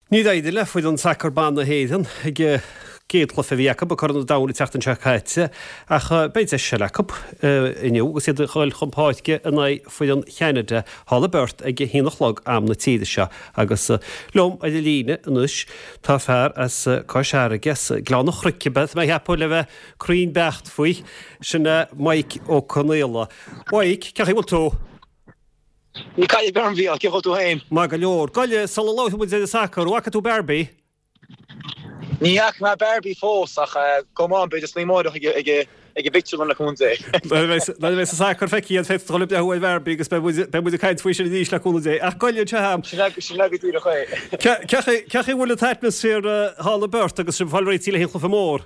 Ní idir le fuid an sacarbán na héan ag géad chlufa bhíacha ba chu dána teachtain se chaite ach beit se lecup inniu gus iad chuil chumpáitce in fuid an cheanide hála beirt ag híanachlog am na tíide se agus lom a líne inis tá fearr as caiisearagus glánach chruicibeth me heapú le bheith cruoin becht faoi sinna maic ó Conéla. Maic, ceach bhfuil tú? Ní caiile bearm bhí al ceá tú hain. Má go leor, gaile sal láth mu é sacr, wacha tú Barbie? Ní ach má Barbie fós ach gomán be just límóide ag victual na chunta. Na bheits sacr feici an feit cholim dehuail Barbie agus be mu caiint faoi sin díos le chunta. Ach gaile te ham. Sin legadtí a chué. Ceach bhfuil a teitmasfér hála beirt agus sin bhfuil tíle héchla fa mór.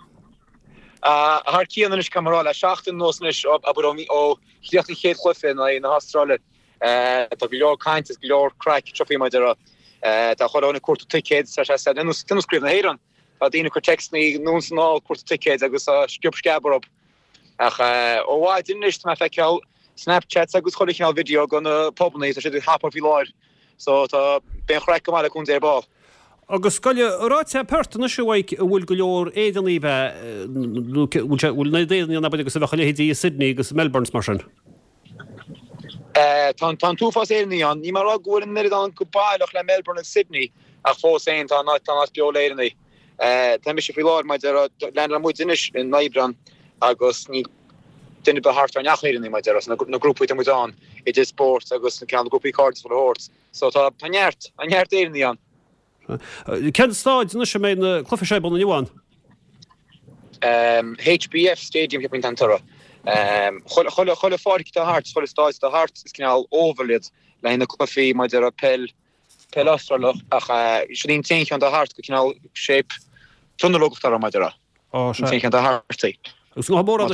Har cían is camerá le 16 nósnis ó chliachtaí chéad chlufa na Australia. Tá go leor caintas go leor crack trofií mai dera. Tá chorána cuatú tickets sa sé tinuscríb na héran. Tá dtíine chu textnaí nónsanál cuatú tickets agus sciúb scabarb. Ach ó bháid duist me feiceáil Snapchat agus choiricáil video gan poblnaí sé hapar bhí láir. So tá ben chreic go máile chun é bá. Agus scoile ráte pertana siúhaig bhfuil go leor éadaní bhfuil na déanaí an agus a bhecha lehédí Sydney agus Melbourne mar sin. Tá túfas éí an, ní mar agúin nid an goáilech le Melbourne and Sydney a fós éint tá beoléirnaí. Tá mis sé fi láir maid le mu inis in Naibran agus ní duine behart ar nachléirnaí maid na grúpaí mu an idir sport agus na cean grúpaí cards for the horse. So tá anheart éí an. Ken stáid na sem mé na clufa sé buna Johan? HBF Stadium heb an tora. Cholle fáric de hart, cholle stáis de hart is cinál overlid le na clufií mai ar a pel astralach ach sin te an de hart go cinál shape tunnelogtar mai ra. Te an de hartí. Gus go mór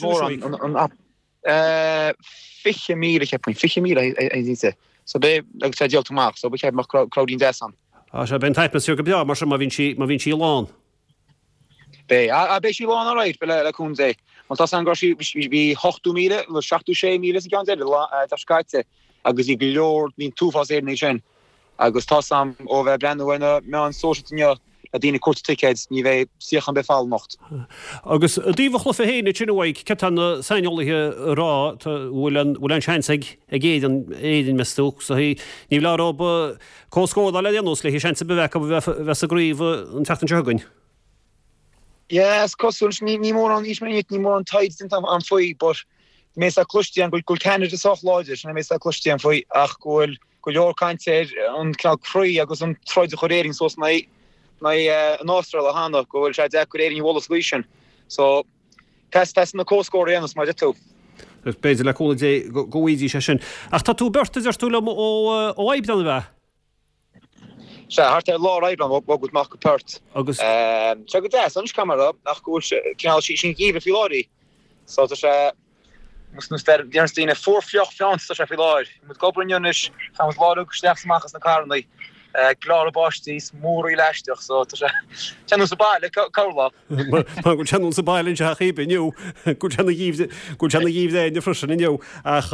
an fiche míle heb fiche míle díte. So be sé deeltach, so be heb mar crowdín desan. Se ben teitna siú go beá mar sem ma vín sí lán. Bé a bé sí lán áráid be le chun é. Man tas an gosi vi 8 míle, 6 míle gan Skyite agus I goor vín túfas éne sin agus tas am ó bheith brennne me an sóne a dine kort tickets ní bheith siochan befall nocht. Agus a díh chlufa héine sinhaig ce an seinolaithe rá bhfuil an seansaigh a géan éidir meúch so hí ní lerá cóscóda le déanús le hí seansa bheith bheits a gríomh an tetan tegain. Yes, cosún ní mór an ismenic ní mór an taid an foioi, but mé a clustí an goil Canada soch láidir, na mé a clustí an foioi ach goil go leor caiintéir an cinál cruí agus an troide choréing sos na an Austral a hána gohfuil sé decoréing Wallace Lucian. So test na cóscóir anas mar tú. Beidir le colla goídí sé sin. Ach tá tú bertas ar túla ó aibdan bheith? Se hart lá Aibran gut mak gepert. Agus se go des ans kamera nach go kanaal sin giwe fi láí. So se mus Dine voorfjoch fian se fi láir. Moet gobrennjonnech gaan lá stefsmachchas na karnai. Klare bastís móí leiisteach so ten se bailile kala. go ten sa bailin se chébe nniu go gíh é de frisin inniu ach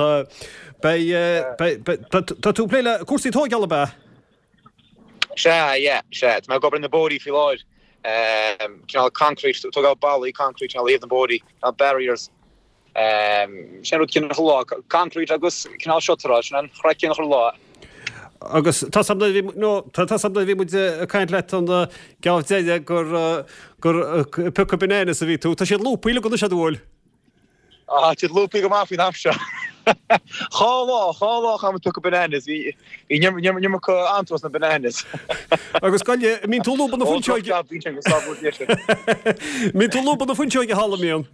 tú pléile cuasí tógeall be. Se me go na body fi láir cinál concrete tugá ballí concrete cinál leave the body barriers sé cin lá concrete agus cinál shotrá an chrecin nach lá. Agus tá bhí mu a caiint le an gaéide gur puca benéna a ví tú, Tá sé lúpaíle go se dúil. Ti lúpaí go má fin amse. Cháá am tu bananas nimmer go antwas na bananas. Agus gaile mín túlúban na funseige Mín túlúban na funseige hallamíon.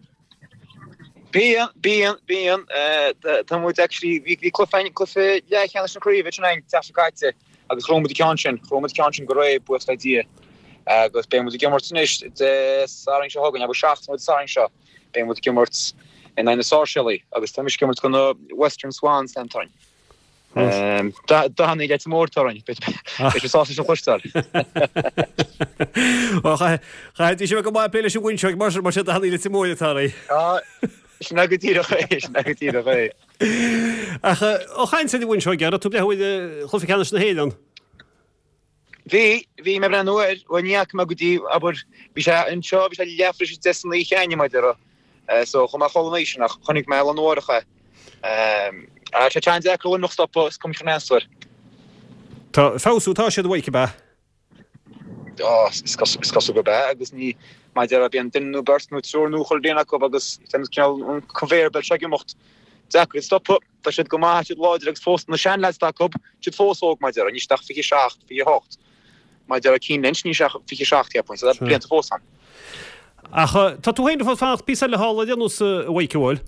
Bían tá mu hí clufein clufe chan na críomh ein teáite agus chromad cean go raibh bu idea agus bé mu gimmortnis de saring se hagan a 16 saring seo bé mu gimmort in eine Sarshelly agus tá miskemmert gon Western Swans antain. Da han get mórtarrin sá chostal. Chaid sé go mai pléile se winseach mar se a hanile mótarí. Snagutí ré. Chain sé winseach gar tú blehuiid chlufián na héan. Vi me brenn oer og niak ma godi aber vi en show vi lefrish dessen i chanje ma der. So kom ma colonation nach kan ik me al nodige. A chance ek nog stop kom ik answer. Tá fáú tá sé bhaike be. Is go be agus ní mai der ben den burst nu no chol déna ko agus un conveyor belt check mocht. Exactly stop dat het go ma het logic post na Shanlad stack op het fósog mai der ní stach fi 8 fi 8. Mai der keen lens ní fi 8 ja point dat blint fós an. Ach tá tú héin fácht pí le hall denús waikeháil.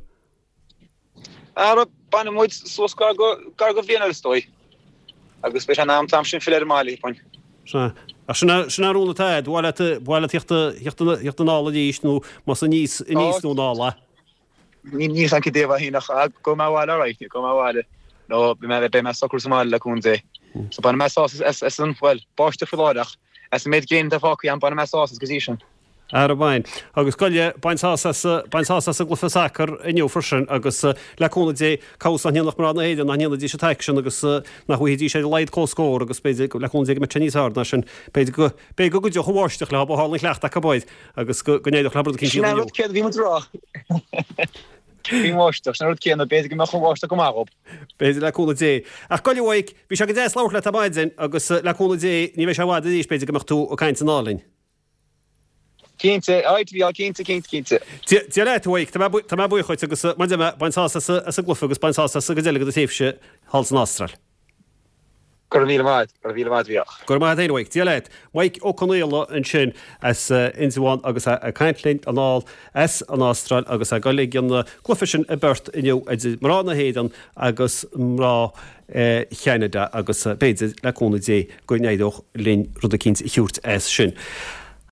Ban moid so cargo vienna stoi. Agus be naam tam sin filer mali point. Sinna rúna taid bhile tíocht an ála díos nó mas níos nó nála. Ní an déh hí nach go máháile ráit go máháile nó be me socr somáile leún dé. So ban me an bhfuil báiste filáideach méid géin de fáí an ban me gosíisian. Ar bhain. Agus goile baintá a glufa sacr inniu frisin agus leúna dé cás an nach mar na héidir na héanana dí se teicsin agus nach chuhídí sé leid cóscór agus beidir leún me Chinese na sin be go go de choháisteach le háling lecht a cabáid agus gonéidir chlabbar cin bhí rá. Bhí máisteach na céanna beidir me choháiste go máop. Beidir leúna dé. Ach goilehhaig bhí se go dé láir le tabáidin agus leúna dé ní bheith se bhád díos beidir goach tú ó caiint an nálinn. Kinte vi kinte. Di leithaig tá buchoid agus baintá a glufa agus baintá a go déile go téifse hals an Astral. Gur vi vi. Gur má éhaig Di leit Mike ó chunéile an sin as inháin agus a caiintlint an áil as an Astral agus a golig an glufa sin a burt inniu marrá na héan agus mrá cheanada agus beidir leúna dé go néidoch linn rud a cinint hiút as sin.